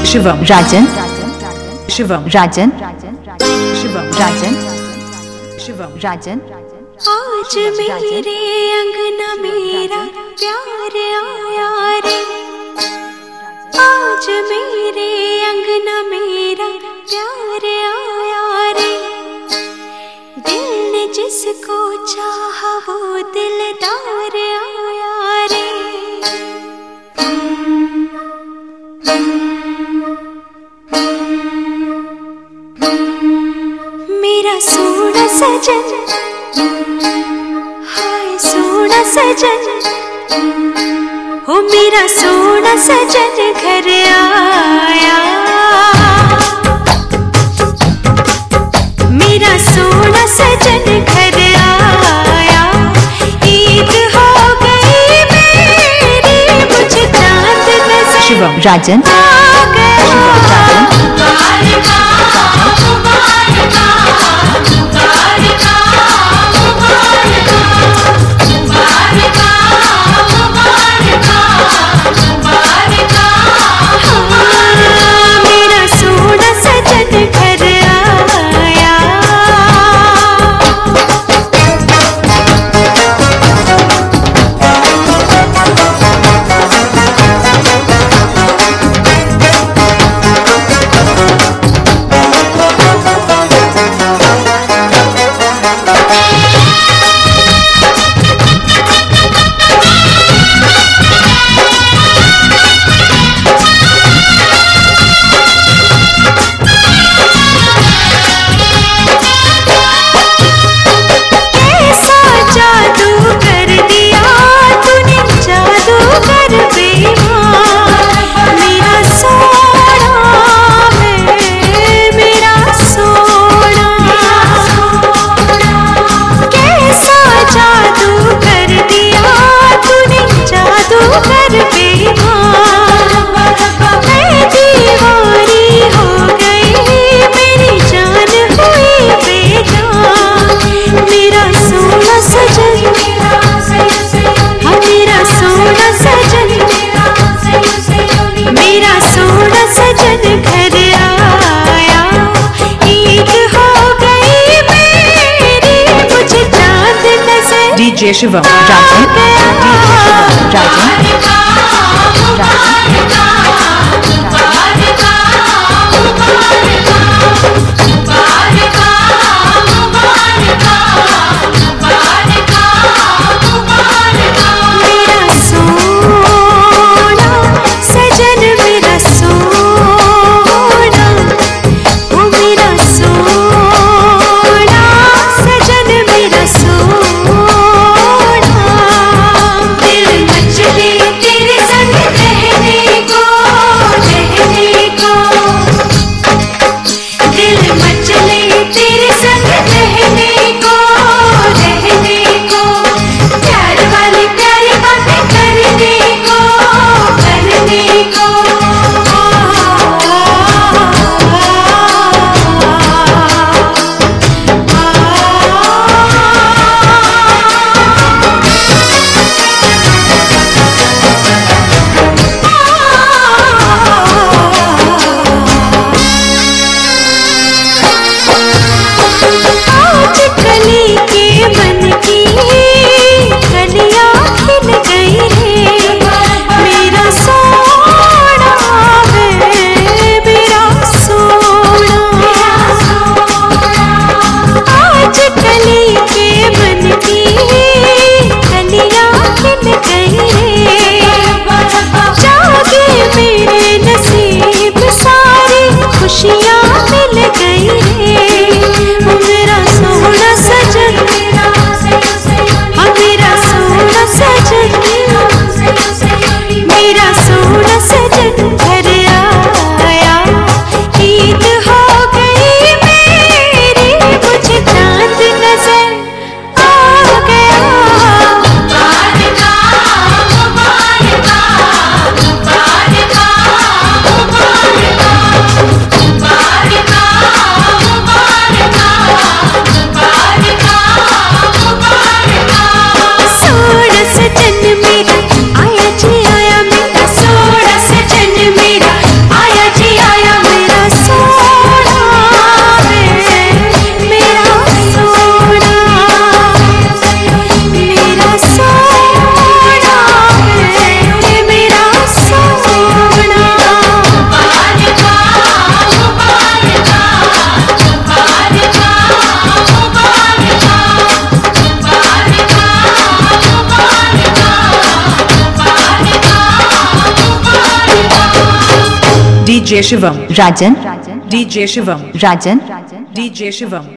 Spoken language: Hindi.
शिवम राजन, शिवम राजन, शिवम राजन, शिवम राजन। आज मेरे अंगना मेरा प्यार आया रे, आज मेरे अंगना मेरा प्यार आया रे। दिल ने जिसको चाहा वो दिलदार आया रे। मेरा सोना सजन, हाय सोना सजन, हो मेरा सोना सजन घर आया। मेरा सोना सजन घर आया। ईद हो गई मेरी, मुझे चांद नजर शिवम राजन, आ गया। DJ शिवम राजन, DJ शिवम तेरे संग रहने DJ Shivam, Rajan, DJ Shivam, Rajan, DJ Shivam.